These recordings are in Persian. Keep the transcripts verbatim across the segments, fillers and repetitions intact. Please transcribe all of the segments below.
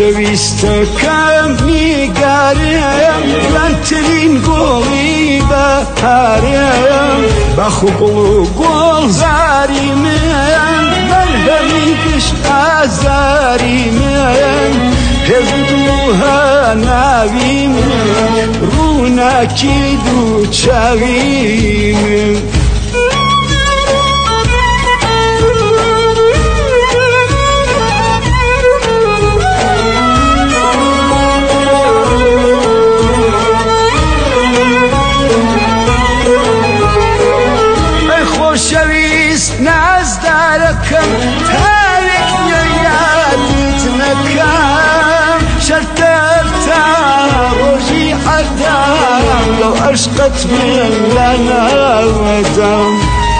خۆشەویستەکەم نیگارم لەنترین گۆڵی بەهارم بەخوبڵ و گۆڵزاری من بەرهەمی گشت ئازاری من پێزدووها ناوی من ڕووناکی دوو چاوی من خۆشەویست نازدارەکەم تاوێک یادت نەکەم شەرتەر تا ڕۆژی عەردام لەو عەشقت من لە ناوەدەم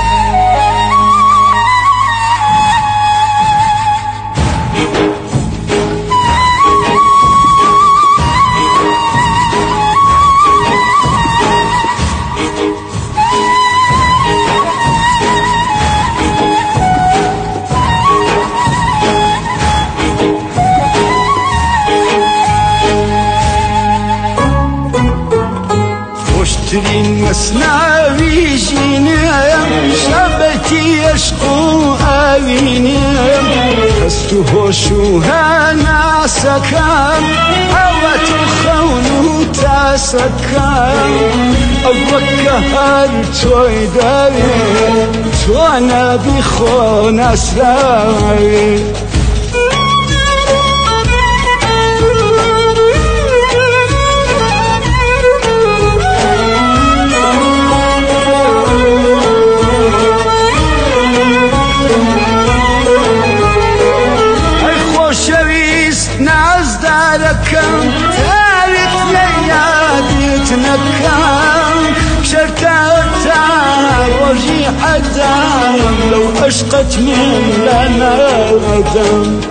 خۆشترین مەسناوی ژینم شەبەتی عەشق و ئاوینم هەست و هۆش و هەناسەکەم ئەوەت و خەون و تاسەکەم ئەو وەکە هەر تۆی دەوێت تۆ نەبی خۆ نەسراوێت نازدارەکەم تاوێک لە یادت نەکەم شەرتەر تا ڕۆژی عەردام لەو عەشقت من لە ناوەدەم